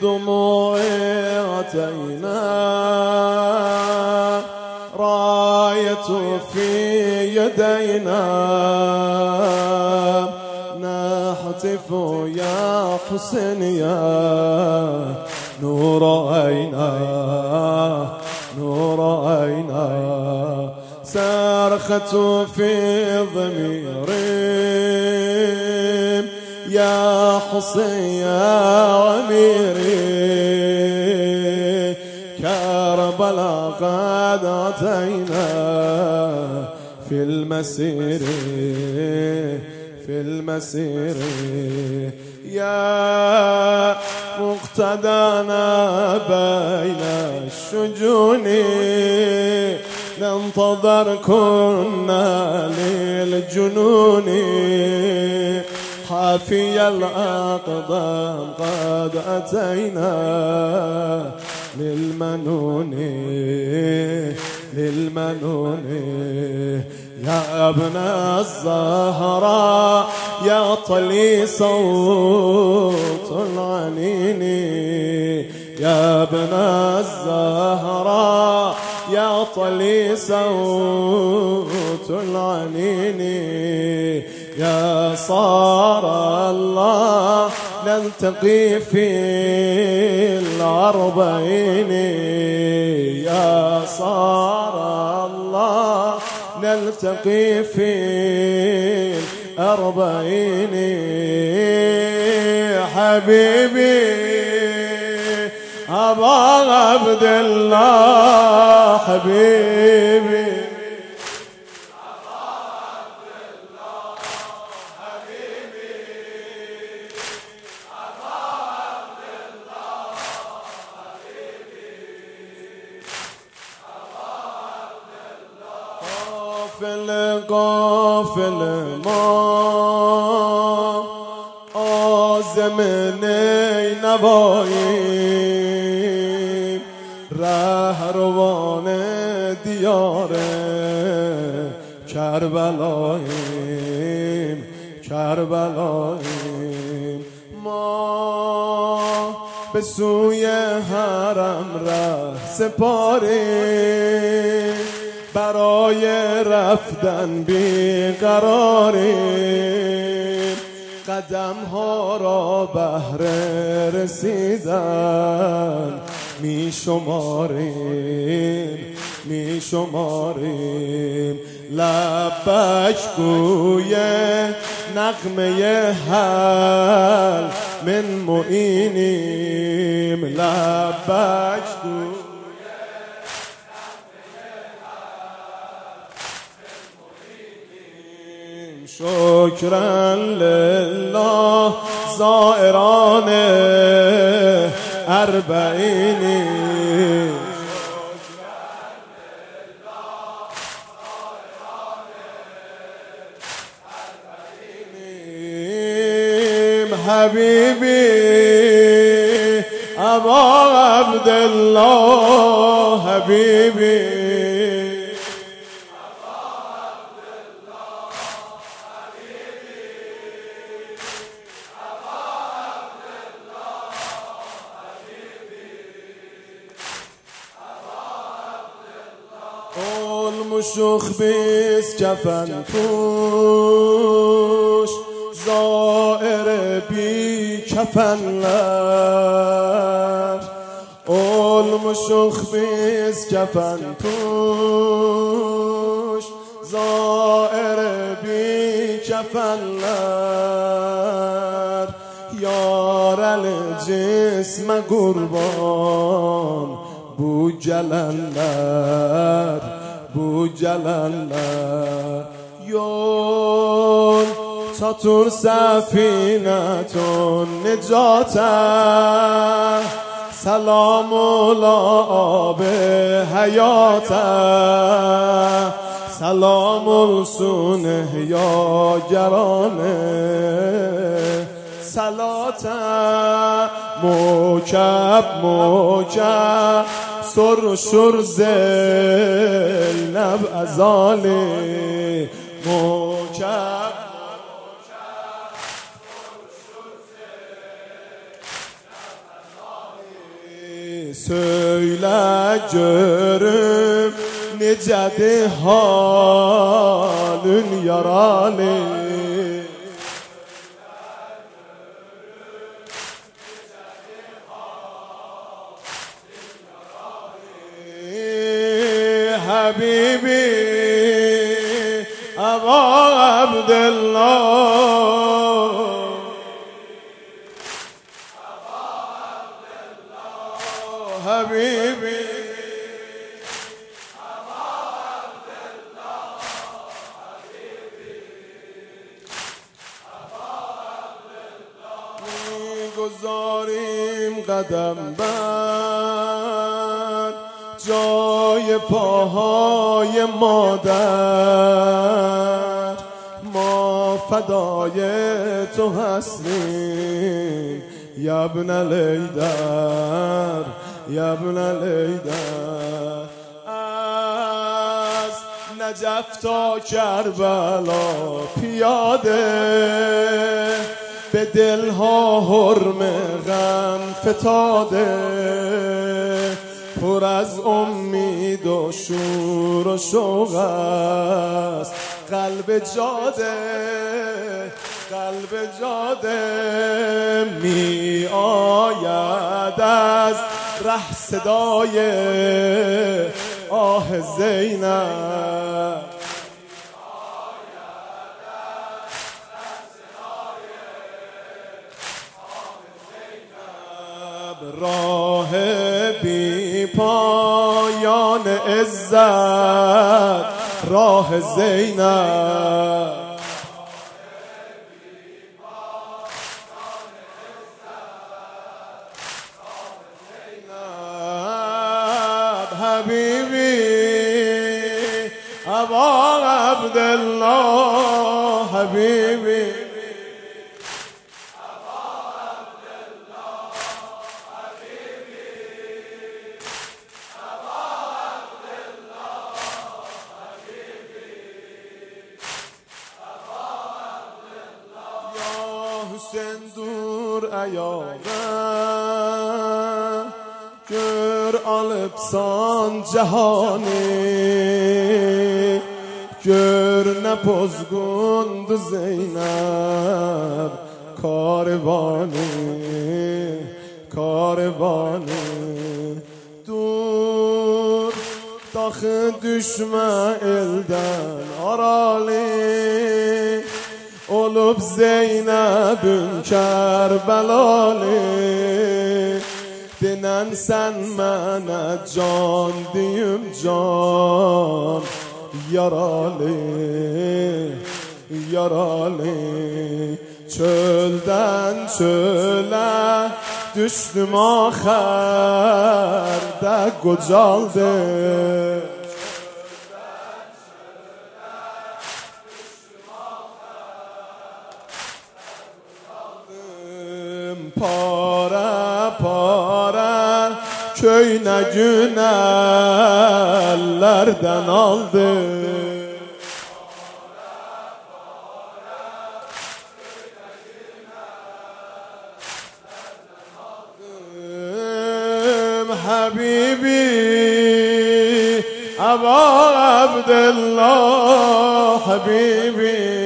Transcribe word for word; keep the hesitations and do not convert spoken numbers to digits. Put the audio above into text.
بالدموع أتينا راية في يدينا نهتف يا حسين يا نور عينا نور عينا صرخة في ضميري يا حسين يا أميري كربلاء قد أتينا في المسير في المسير يا مقتدانا بين الشجون ننتظر كنا للجنون حافي الأقدام قد أتينا للمنون للمنون يا ابن الزهراء يا طلي صوت العنين يا ابن الزهراء يا طلي صوت العنين يا صار الله نلتقي في الأربعين يا صار الله نلتقي في الأربعين حبيبي أبا عبد الله حبيبي قافل قافل ما آزمنی نباییم رهروان دیار کربلاییم کربلاییم ما به سوی حرم ره سپاریم برای رفتن بیقراریم قدم ها را بهر رسیدن می شماریم می شماریم لبک گوی نغمه حل من معینیم لبک گوی شکرا لله زائران اربعینی حبیبی ابا عبدالله حبیبی المشوخ بیست کفن پوش زائر بی کفنلر المشوخ بیست کفن پوش زائر بی کفنلر یار الجسم قربان بو جلالر بو جلالر یون چطور سفینتون نجاته سلام الاب حیاته سلام السونه یا گرانه صلاته موکب موکب سر شر زینب ازالی موکب söyle görüm necədir halın yaralı. Habibi Aba Abdullah Habibi Aba Abdullah Habibi Aba Abdullah گذاریم قدم بر جای پاهای مادر، ما فدای تو هستیم یا ابن لیدر یا ابن لیدر. از نجف تا کربلا پیاده به دلها حرم غم فتاده، پر از امید و شور و شوق است قلب جاده، قلب جاده می آید از ره صدای آه زینب، راه بی پایان عزت راه زینب، حبیبی ابا عبدالله حبیبی حسین دور ایامه gör alıpsan cehani, gör ne pozgundu Zeynep karvanı, karvanı. Dur daxı düşme elden aralı, olup Zeynep'ün Kerbelalı. Dinen sen mənə can deyim can, yaralı, yaralı. Çölden çölə düşdüm axərdə qocaldım, para para köyne günellerden aldı. Habibi Aba Abdullah Habibi